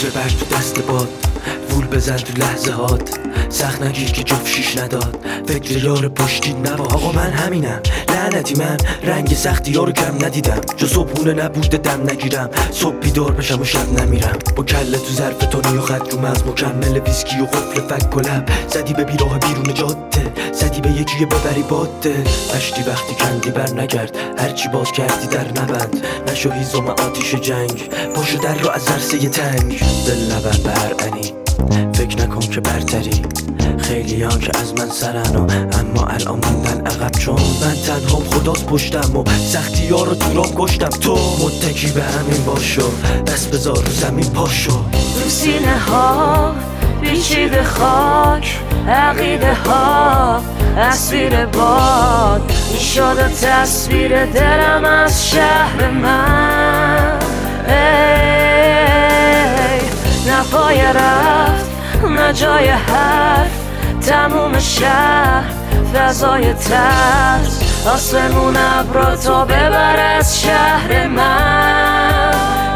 عطر برگ تو دست باد، وول بزن تو لحظه هات، سخت نگیر که جفت شیش نداد، فکر یار پشتی نباش. آقا من همینم لعنتی، من رنگ سختی یارو کم ندیدم، جو صبحونه نبوده دم نگیرم، صبح بیدار بشم و شب نمیرم، با کله تو ظرف تونی و خط رو مغز، مکمل ویسکی و قفل فک و لب، زدی به بیراه بیرون جاده، زدی به یکی ببری باده، مشتی وقتی کندی بر نگرد، هرچی باز کردی در نبند، نشو هیزم آتیش جنگ، پاشو در رو از عرصه تنگ، دل نبر به هر انی، فکر نکن که برتری، خیلی ها که از من سرن و اما الان موندن عقب، چون من تنهام خداست پشتم و سختی ها رو تو راه کشتم. تو متکی به همین باشو، دست بذار رو زمین پاشو. تو سینه ها پیچیده خاک، عقیده ها اسیر باد، این شده تصویر دلم از شهر من. نه پای رفت نه جای حرف، تموم شهر فضای ترس، آسمون ابرا تا ببر از شهر من.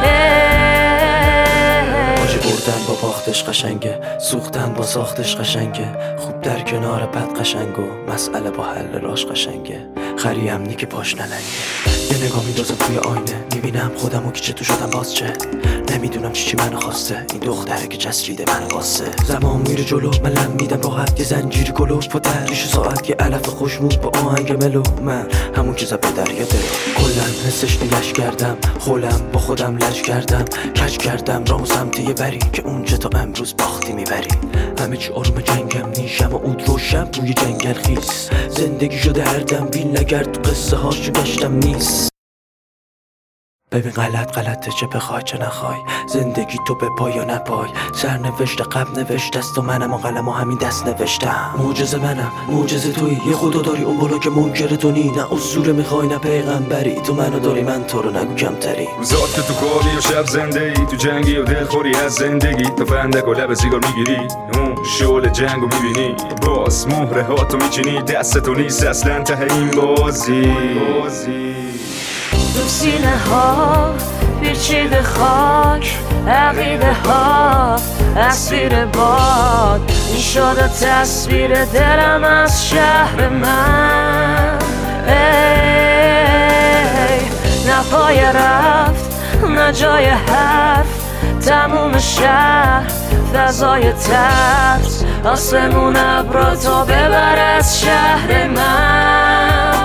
باجی بردن با باختش قشنگه، سوختن با ساختش قشنگه، خوب در کنار بد قشنگ و مسئله با حل راش قشنگه، خری امنی که پاش نلنگه. یه نگاه میدازم توی آینه، میبینم خودم و که چه تو شدم باز چه، نمیدونم چی منو خواسته، این دختره که چسبیده منو واسه. زمان میره جلو من لم میدم راحت، یه زنجیری گلوف و تریش ساعت، یه علف خوشمود با آهنگ ملو، من همون که زد به دریا دلو، کلن حسش نیلش کردم، خولم با خودم لج کردم، کج کردم رامو سمت یه بری که اونجا تا امروز باختی میبری. همه چی آروم جنگم نیشم و اود روشم روی جنگل خیس، زندگی شده هر دم بیل نگرد تو قصه هاشو گشتم نیست. ببین غلطه، چه بخوای چه نخوای، زندگی تو به پای یا نپای، سرنوشت قبل نوشته است و منم و قلم و همین دست نوشتم. معجزه منم معجزه تویی، یه خدا داری اون بالا که منکر تو نی، نه اسطوره میخوای نه پیغمبری، تو منو داری من تو رو نگو کمتری. روزات که تو کاری و شب زنده ای، تو جنگی و دلخوری از زندگی، تو فندک و لب سیگار میگیری، اون شعله جنگو میبینی، باز مهره ها تو میچینی، دست تو نیست اصلا ته این بازی. تو سینه ها پیچیده خاک، عقیده ها اسیر باد، این شده تصویر دلم از شهر من. نه پای رفت نه جای حرف، تموم شهر فضای ترس، آسمون ابرا تا ببر از شهر من.